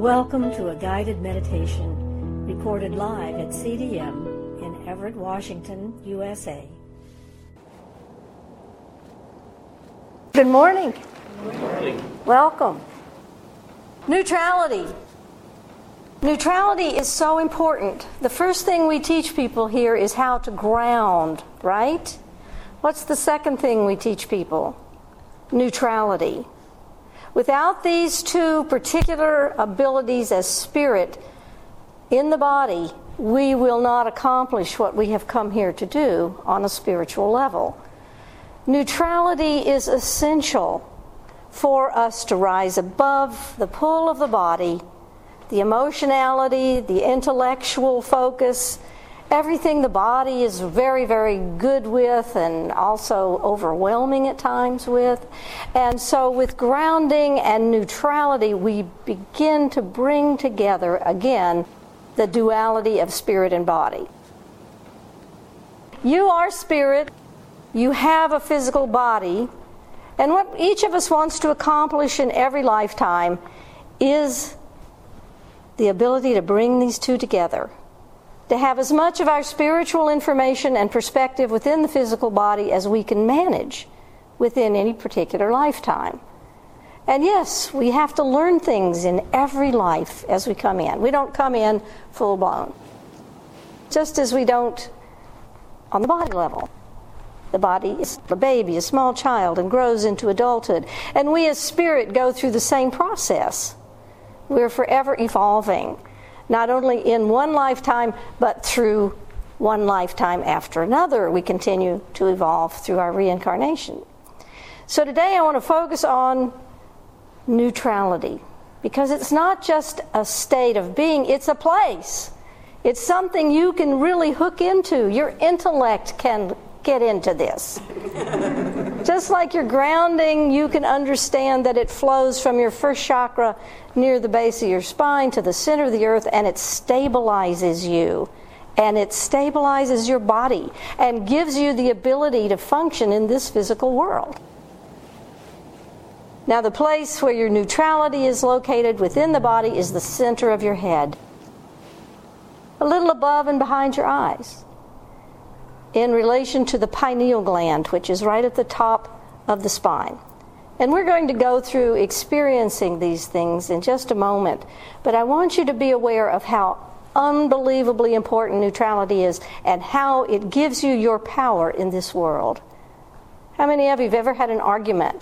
Welcome to a guided meditation recorded live at CDM in Everett, Washington, USA. Good morning. Good morning. Welcome. Neutrality. Neutrality is so important. The first thing we teach people here is how to ground, right? What's the second thing we teach people? Neutrality. Without these two particular abilities as spirit in the body, we will not accomplish what we have come here to do on a spiritual level. Neutrality is essential for us to rise above the pull of the body, the emotionality, the intellectual focus, everything the body is very, very good with and also overwhelming at times with. And so with grounding and neutrality, we begin to bring together, again, the duality of spirit and body. You are spirit, you have a physical body, and what each of us wants to accomplish in every lifetime is the ability to bring these two together. To have as much of our spiritual information and perspective within the physical body as we can manage within any particular lifetime. And yes, we have to learn things in every life as we come in. We don't come in full blown. Just as we don't on the body level. The body is a baby, a small child, and grows into adulthood. And we as spirit go through the same process. We're forever evolving. Not only in one lifetime, but through one lifetime after another. We continue to evolve through our reincarnation. So today I want to focus on neutrality, because it's not just a state of being, it's a place. It's something you can really hook into. Your intellect can get into this. Just like your grounding, you can understand that it flows from your first chakra near the base of your spine to the center of the earth, and it stabilizes you. And it stabilizes your body and gives you the ability to function in this physical world. Now, the place where your neutrality is located within the body is the center of your head, a little above and behind your eyes, in relation to the pineal gland, which is right at the top of the spine. And we're going to go through experiencing these things in just a moment. But I want you to be aware of how unbelievably important neutrality is and how it gives you your power in this world. How many of you have ever had an argument?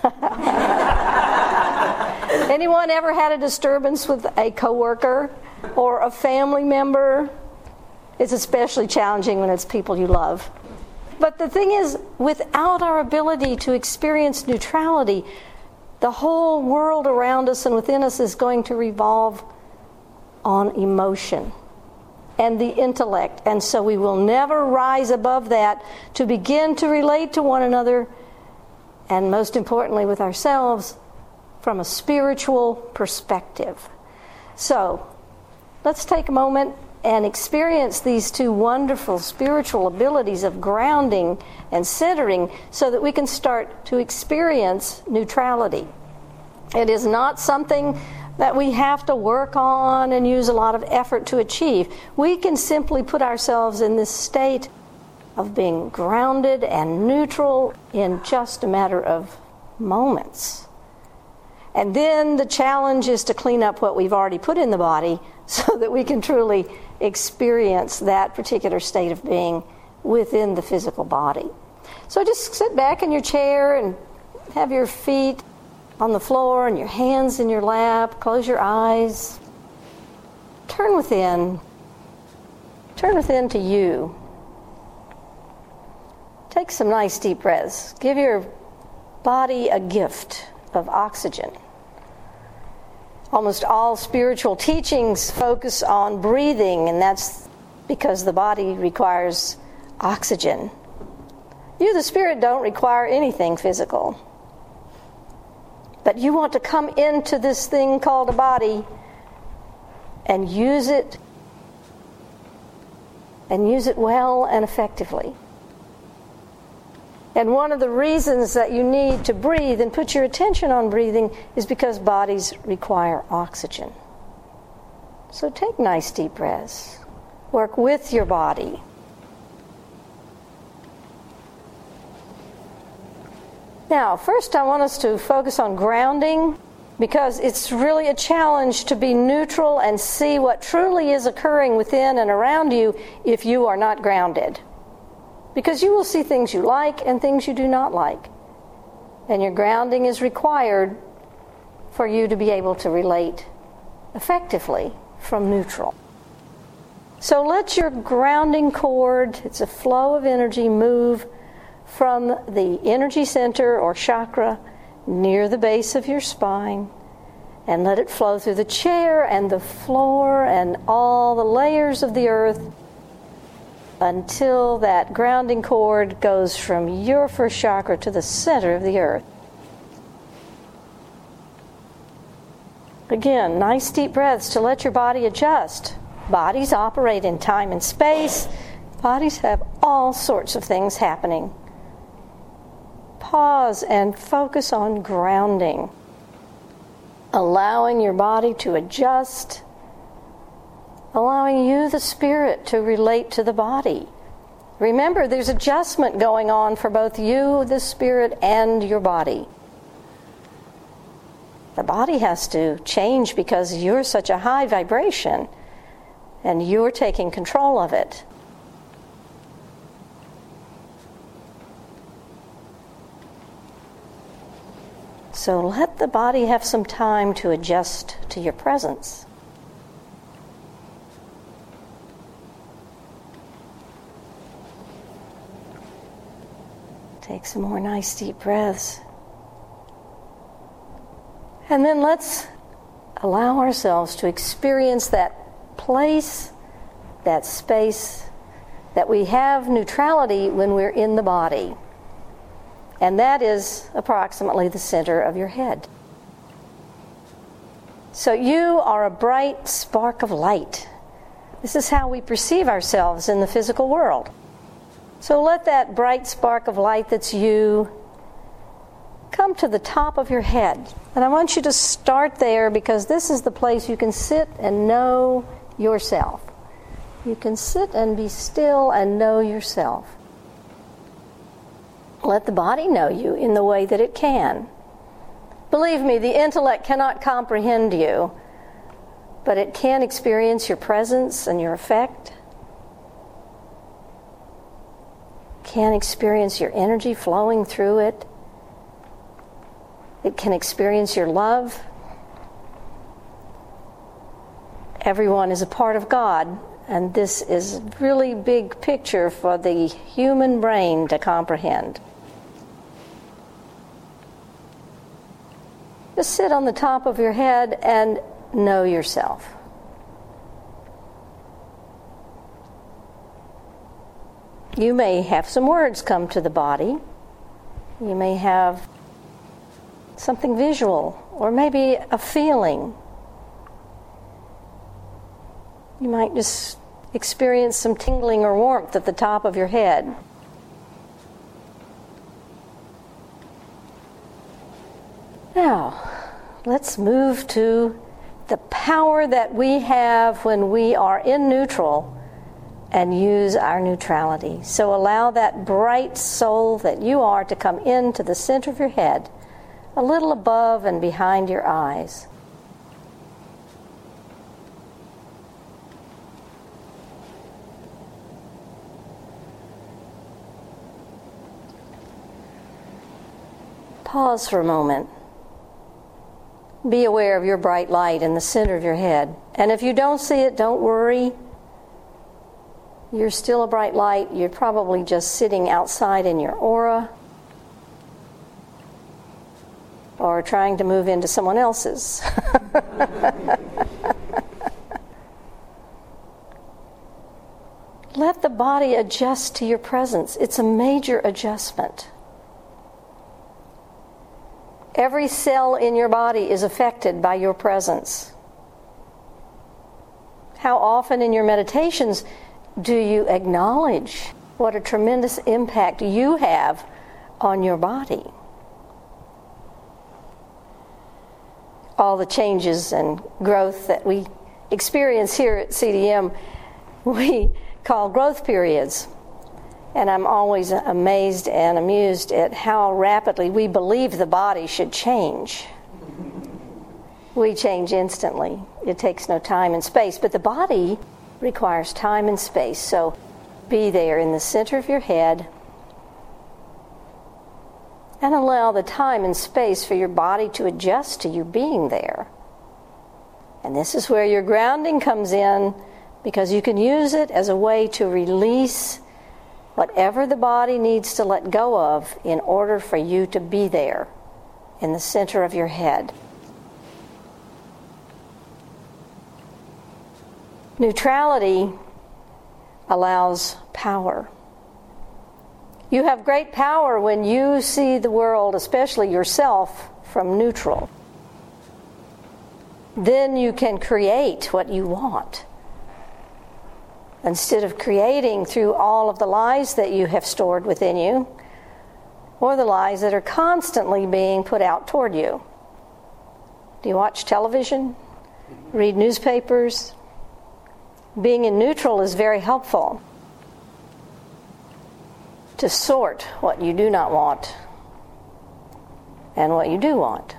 Anyone ever had a disturbance with a coworker or a family member? It's especially challenging when it's people you love. But the thing is, without our ability to experience neutrality, the whole world around us and within us is going to revolve on emotion and the intellect. And so we will never rise above that to begin to relate to one another, and most importantly with ourselves, from a spiritual perspective. So, let's take a moment and experience these two wonderful spiritual abilities of grounding and centering so that we can start to experience neutrality. It is not something that we have to work on and use a lot of effort to achieve. We can simply put ourselves in this state of being grounded and neutral in just a matter of moments. And then the challenge is to clean up what we've already put in the body so that we can truly experience that particular state of being within the physical body. So just sit back in your chair and have your feet on the floor and your hands in your lap. Close your eyes. Turn within. Turn within to you. Take some nice deep breaths. Give your body a gift of oxygen. Almost all spiritual teachings focus on breathing, and that's because the body requires oxygen. You, the spirit, don't require anything physical. But you want to come into this thing called a body and use it well and effectively. And one of the reasons that you need to breathe and put your attention on breathing is because bodies require oxygen. So take nice deep breaths. Work with your body. Now, first I want us to focus on grounding, because it's really a challenge to be neutral and see what truly is occurring within and around you if you are not grounded. Because you will see things you like and things you do not like. And your grounding is required for you to be able to relate effectively from neutral. So let your grounding cord, it's a flow of energy, move from the energy center or chakra near the base of your spine, and let it flow through the chair and the floor and all the layers of the earth until that grounding cord goes from your first chakra to the center of the earth. Again, nice deep breaths to let your body adjust. Bodies operate in time and space. Bodies have all sorts of things happening. Pause and focus on grounding. Allowing your body to adjust. Allowing you, the spirit, to relate to the body. Remember, there's adjustment going on for both you, the spirit, and your body. The body has to change because you're such a high vibration and you're taking control of it. So let the body have some time to adjust to your presence. Take some more nice deep breaths. And then let's allow ourselves to experience that place, that space, that we have neutrality when we're in the body. And that is approximately the center of your head. So you are a bright spark of light. This is how we perceive ourselves in the physical world. So let that bright spark of light that's you come to the top of your head. And I want you to start there because this is the place you can sit and know yourself. You can sit and be still and know yourself. Let the body know you in the way that it can. Believe me, the intellect cannot comprehend you, but it can experience your presence and your effect. Can experience your energy flowing through it. It can experience your love. Everyone is a part of God, and this is a really big picture for the human brain to comprehend. Just sit on the top of your head and know yourself. You may have some words come to the body. You may have something visual, or maybe a feeling. You might just experience some tingling or warmth at the top of your head. Now, let's move to the power that we have when we are in neutral and use our neutrality. So allow that bright soul that you are to come into the center of your head, a little above and behind your eyes. Pause for a moment. Be aware of your bright light in the center of your head. And if you don't see it, don't worry. You're still a bright light. You're probably just sitting outside in your aura or trying to move into someone else's. Let the body adjust to your presence. It's a major adjustment. Every cell in your body is affected by your presence. How often in your meditations do you acknowledge what a tremendous impact you have on your body? All the changes and growth that we experience here at CDM we call growth periods. And I'm always amazed and amused at how rapidly we believe the body should change. We change instantly. It takes no time and space. But the body requires time and space. So be there in the center of your head and allow the time and space for your body to adjust to you being there. And this is where your grounding comes in, because you can use it as a way to release whatever the body needs to let go of in order for you to be there in the center of your head. Neutrality allows power. You have great power when you see the world, especially yourself, from neutral. Then you can create what you want, instead of creating through all of the lies that you have stored within you, or the lies that are constantly being put out toward you. Do you watch television? Read newspapers? Being in neutral is very helpful to sort what you do not want and what you do want.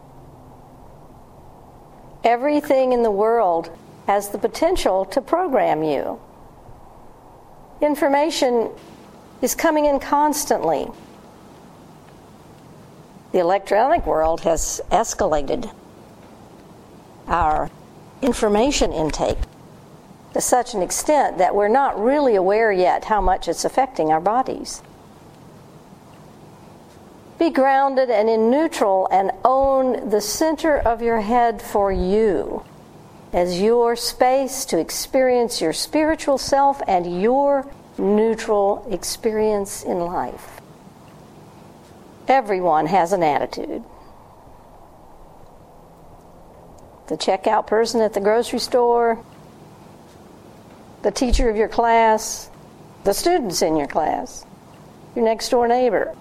Everything in the world has the potential to program you. Information is coming in constantly. The electronic world has escalated our information intake to such an extent that we're not really aware yet how much it's affecting our bodies. Be grounded and in neutral and own the center of your head for you as your space to experience your spiritual self and your neutral experience in life. Everyone has an attitude. The checkout person at the grocery store, the teacher of your class, the students in your class, your next door neighbor.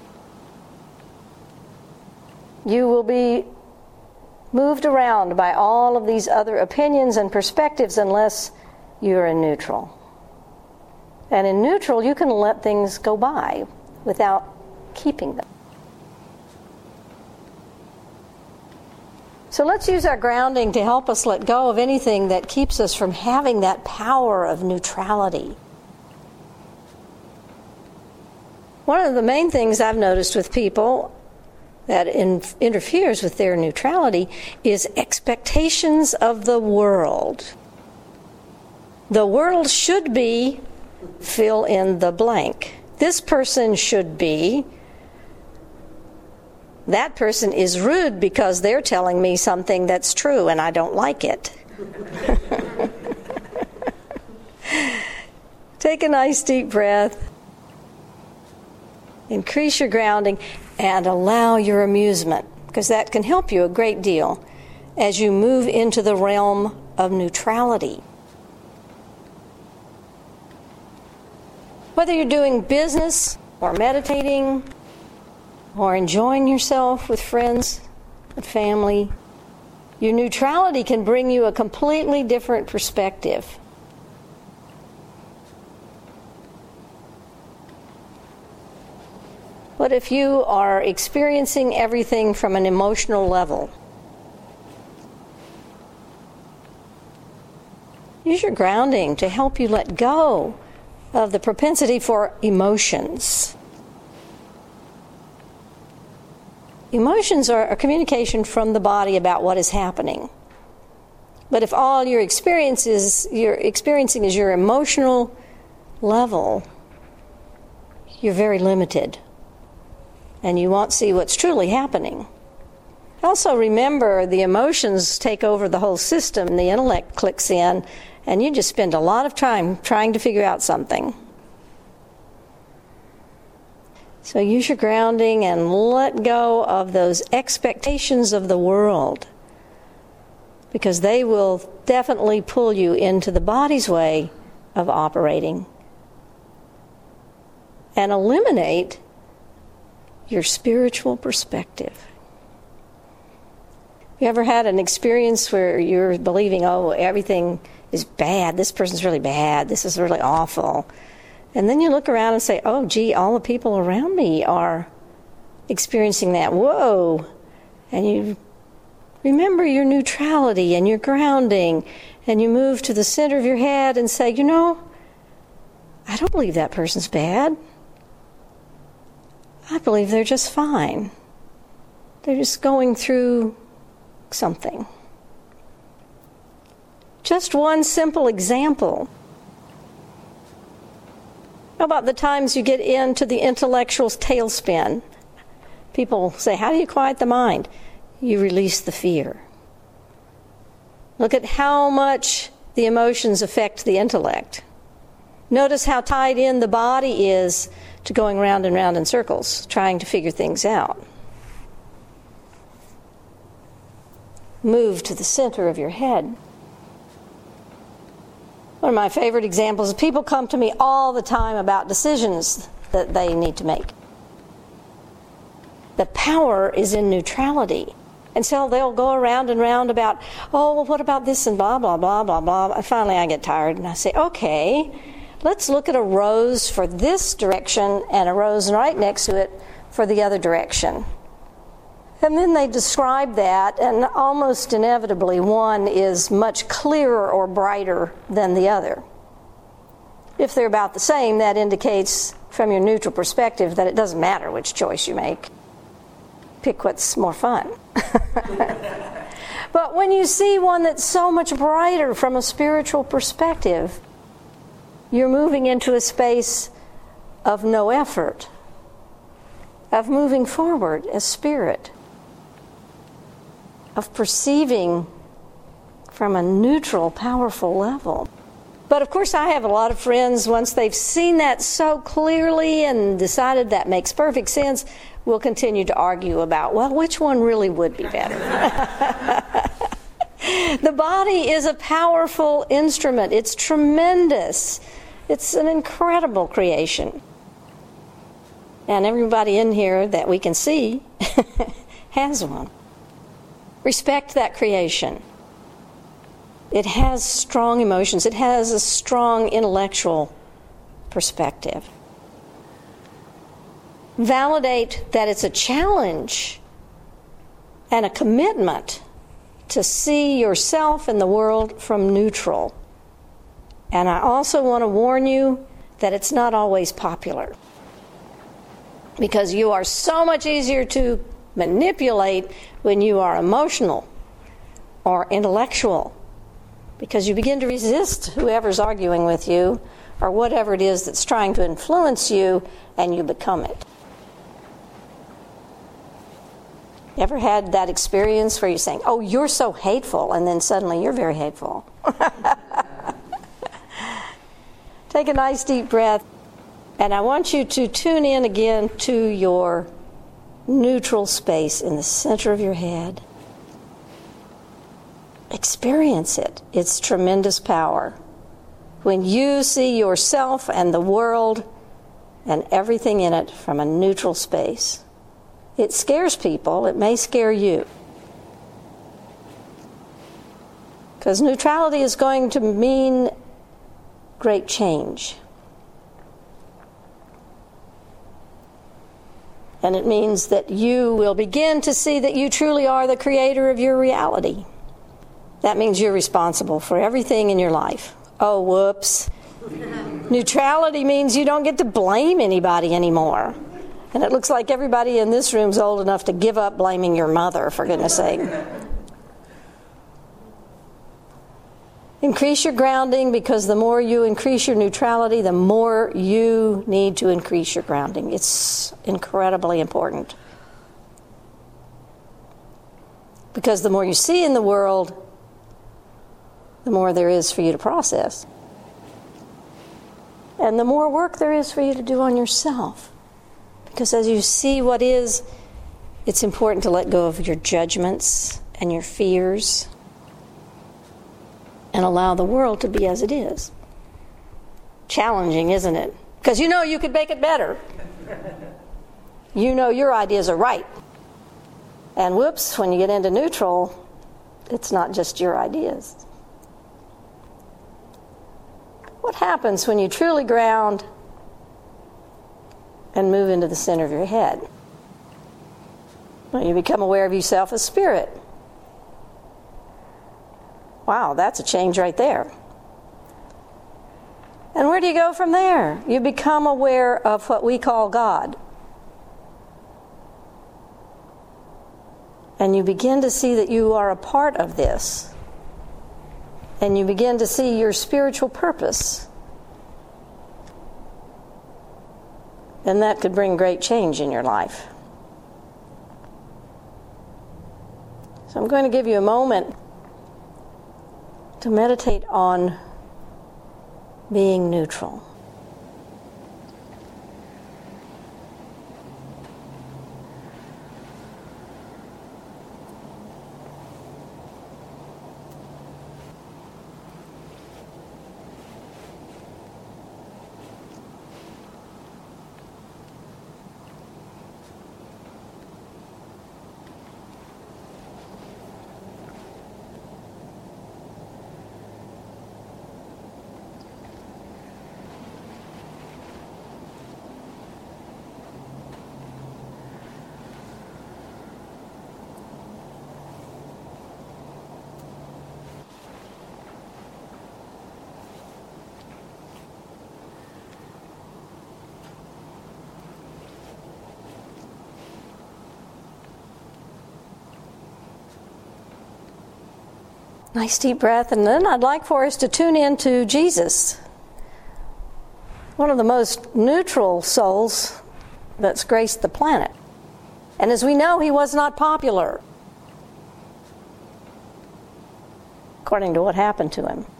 You will be moved around by all of these other opinions and perspectives unless you're in neutral. And in neutral, you can let things go by without keeping them. So let's use our grounding to help us let go of anything that keeps us from having that power of neutrality. One of the main things I've noticed with people that interferes with their neutrality is expectations of the world. The world should be, fill in the blank. This person should be. That person is rude because they're telling me something that's true and I don't like it. Take a nice deep breath. Increase your grounding and allow your amusement, because that can help you a great deal as you move into the realm of neutrality. Whether you're doing business or meditating or enjoying yourself with friends and family, your neutrality can bring you a completely different perspective. But if you are experiencing everything from an emotional level, use your grounding to help you let go of the propensity for emotions. Emotions are a communication from the body about what is happening. But if all you're experiencing is your emotional level, you're very limited. And you won't see what's truly happening. Also remember, the emotions take over the whole system, and the intellect clicks in, and you just spend a lot of time trying to figure out something. So use your grounding and let go of those expectations of the world, because they will definitely pull you into the body's way of operating, and eliminate your spiritual perspective. You ever had an experience where you're believing, oh, everything is bad, this person's really bad, this is really awful, and then you look around and say, oh, gee, all the people around me are experiencing that, whoa, and you remember your neutrality and your grounding, and you move to the center of your head and say, you know, I don't believe that person's bad. I believe they're just fine. They're just going through something. Just one simple example. How about the times you get into the intellectual tailspin? People say, how do you quiet the mind? You release the fear. Look at how much the emotions affect the intellect. Notice how tied in the body is to going round and round in circles, trying to figure things out. Move to the center of your head. One of my favorite examples is people come to me all the time about decisions that they need to make. The power is in neutrality. And so they'll go around and round about, oh, well, what about this and blah, blah, blah, blah, blah. And finally I get tired and I say, okay, let's look at a rose for this direction and a rose right next to it for the other direction. And then they describe that, and almost inevitably one is much clearer or brighter than the other. If they're about the same, that indicates from your neutral perspective that it doesn't matter which choice you make. Pick what's more fun. But when you see one that's so much brighter from a spiritual perspective, you're moving into a space of no effort, of moving forward as spirit, of perceiving from a neutral, powerful level. But of course I have a lot of friends, once they've seen that so clearly and decided that makes perfect sense, will continue to argue about, well, which one really would be better? The body is a powerful instrument. It's tremendous. It's an incredible creation. And everybody in here that we can see has one. Respect that creation. It has strong emotions. It has a strong intellectual perspective. Validate that it's a challenge and a commitment to see yourself and the world from neutral. And I also want to warn you that it's not always popular, because you are so much easier to manipulate when you are emotional or intellectual, because you begin to resist whoever's arguing with you or whatever it is that's trying to influence you, and you become it. Ever had that experience where you're saying, oh, you're so hateful, and then suddenly you're very hateful? Take a nice deep breath, and I want you to tune in again to your neutral space in the center of your head. Experience it. It's tremendous power. When you see yourself and the world and everything in it from a neutral space. It scares people. It may scare you. Because neutrality is going to mean great change. And it means that you will begin to see that you truly are the creator of your reality. That means you're responsible for everything in your life. Oh, whoops. Neutrality means you don't get to blame anybody anymore. And it looks like everybody in this room's old enough to give up blaming your mother, for goodness sake. Increase your grounding, because the more you increase your neutrality, the more you need to increase your grounding. It's incredibly important. Because the more you see in the world, the more there is for you to process. And the more work there is for you to do on yourself. Because as you see what is, it's important to let go of your judgments and your fears and allow the world to be as it is. Challenging, isn't it? Because you know you could make it better. You know your ideas are right. And whoops, when you get into neutral, It's not just your ideas. What happens when you truly ground and move into the center of your head? Well, you become aware of yourself as spirit. Wow, that's a change right there. And where do you go from there? You become aware of what we call God. And you begin to see that you are a part of this. And you begin to see your spiritual purpose. And that could bring great change in your life. So I'm going to give you a moment to meditate on being neutral. Nice deep breath, and then I'd like for us to tune into Jesus, one of the most neutral souls that's graced the planet. And as we know, he was not popular, according to what happened to him.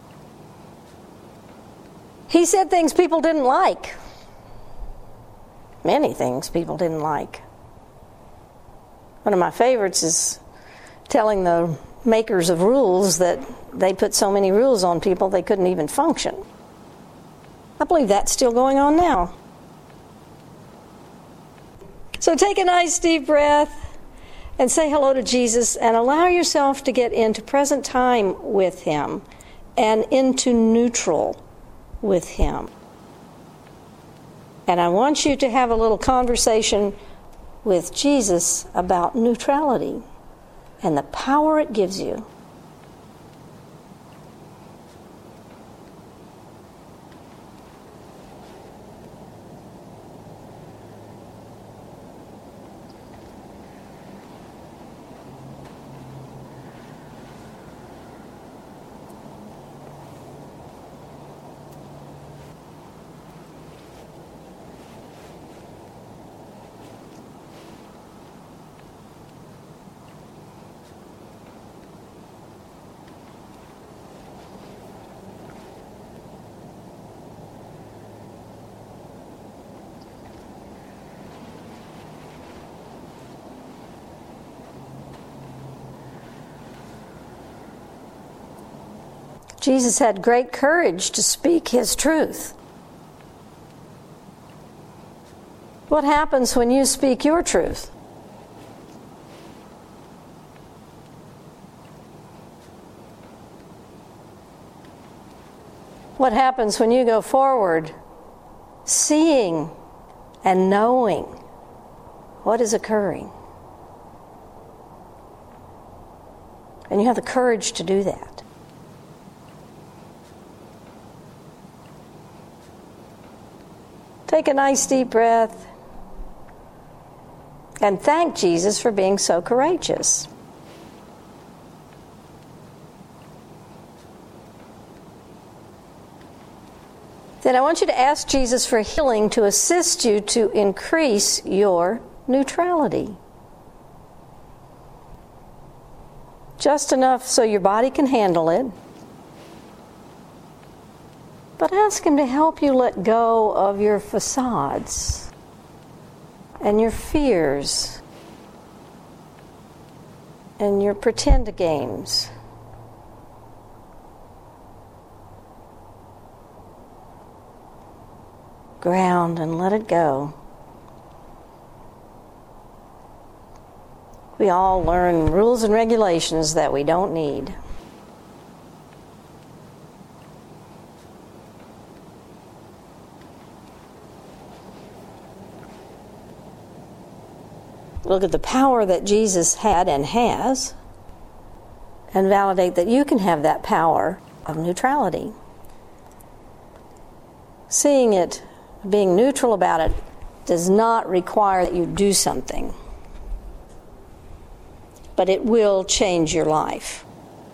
He said things people didn't like. Many things people didn't like. One of my favorites is telling the makers of rules that they put so many rules on people they couldn't even function. I believe that's still going on now. So take a nice deep breath and say hello to Jesus and allow yourself to get into present time with him and into neutral with him. And I want you to have a little conversation with Jesus about neutrality and the power it gives you. Jesus had great courage to speak his truth. What happens when you speak your truth? What happens when you go forward seeing and knowing what is occurring? And you have the courage to do that. Take a nice deep breath and thank Jesus for being so courageous. Then I want you to ask Jesus for healing to assist you to increase your neutrality. Just enough so your body can handle it. But ask him to help you let go of your facades and your fears and your pretend games. Ground and let it go. We all learn rules and regulations that we don't need. Look at the power that Jesus had and has, and validate that you can have that power of neutrality. Seeing it, being neutral about it, does not require that you do something, but it will change your life.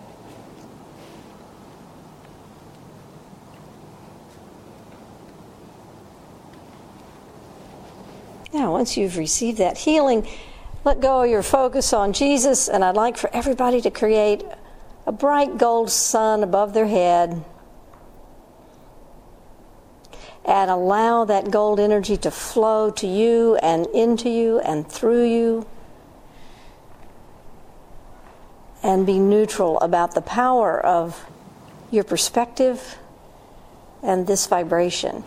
Now, once you've received that healing, let go of your focus on Jesus, and I'd like for everybody to create a bright gold sun above their head and allow that gold energy to flow to you and into you and through you, and be neutral about the power of your perspective and this vibration.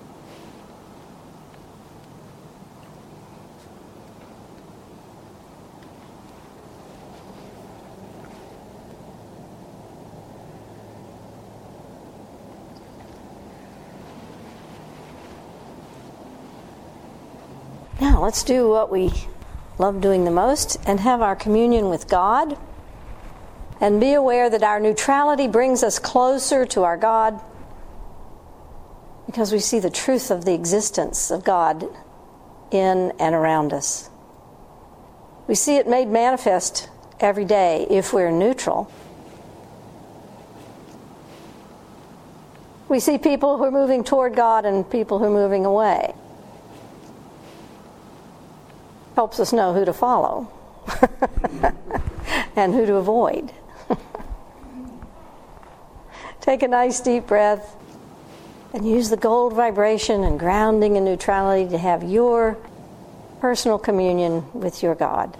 Now, let's do what we love doing the most and have our communion with God. And be aware that our neutrality brings us closer to our God because we see the truth of the existence of God in and around us. We see it made manifest every day if we're neutral. We see people who are moving toward God and people who are moving away. Helps us know who to follow and who to avoid. Take a nice deep breath and use the gold vibration and grounding and neutrality to have your personal communion with your God.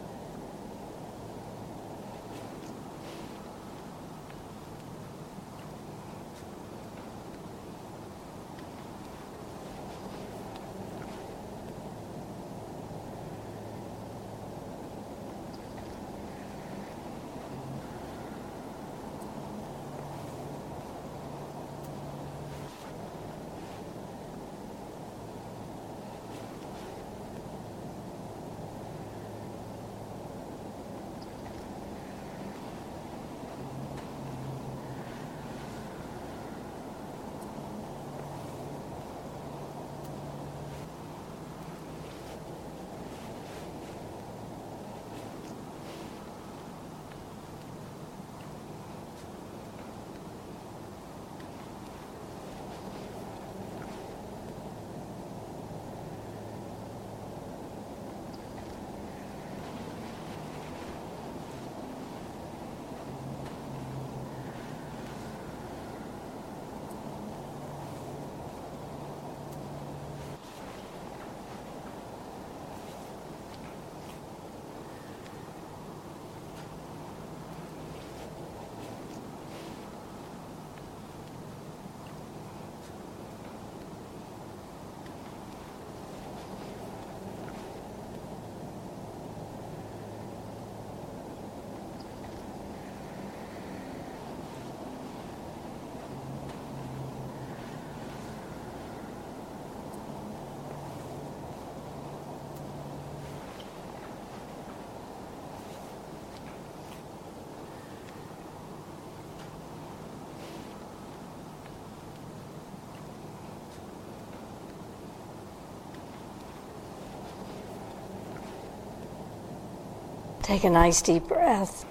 Take a nice deep breath.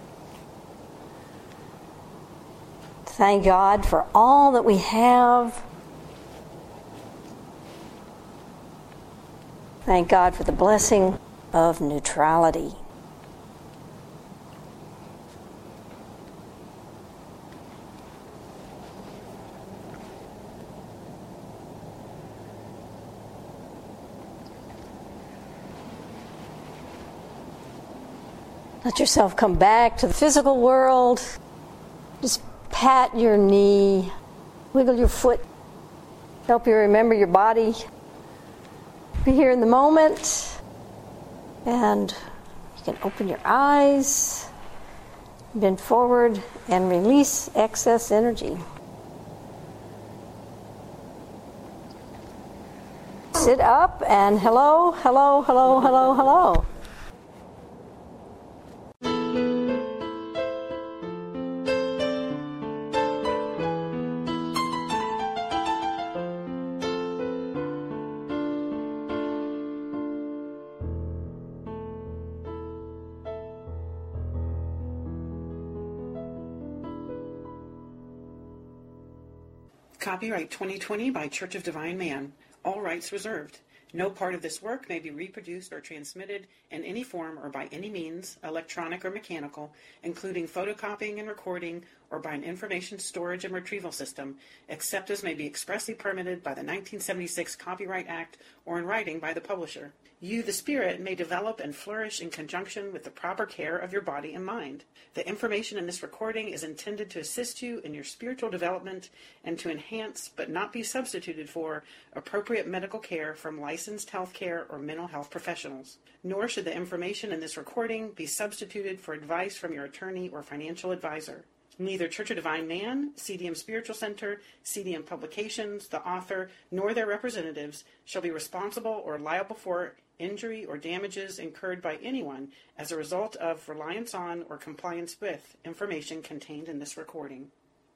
Thank God for all that we have. Thank God for the blessing of neutrality. Let yourself come back to the physical world. Just pat your knee, wiggle your foot, help you remember your body. Be here in the moment and You can open your eyes, bend forward, and release excess energy. Sit up and hello, hello, hello, hello, hello. Copyright 2020 by Church of Divine Man. All rights reserved. No part of this work may be reproduced or transmitted in any form or by any means, electronic or mechanical, including photocopying and recording, or by an information storage and retrieval system, except as may be expressly permitted by the 1976 Copyright Act or in writing by the publisher. You, the spirit, may develop and flourish in conjunction with the proper care of your body and mind. The information in this recording is intended to assist you in your spiritual development and to enhance, but not be substituted for, appropriate medical care from licensed healthcare or mental health professionals. Nor should the information in this recording be substituted for advice from your attorney or financial advisor. Neither Church of Divine Man, CDM Spiritual Center, CDM Publications, the author, nor their representatives shall be responsible or liable for injury or damages incurred by anyone as a result of reliance on or compliance with information contained in this recording.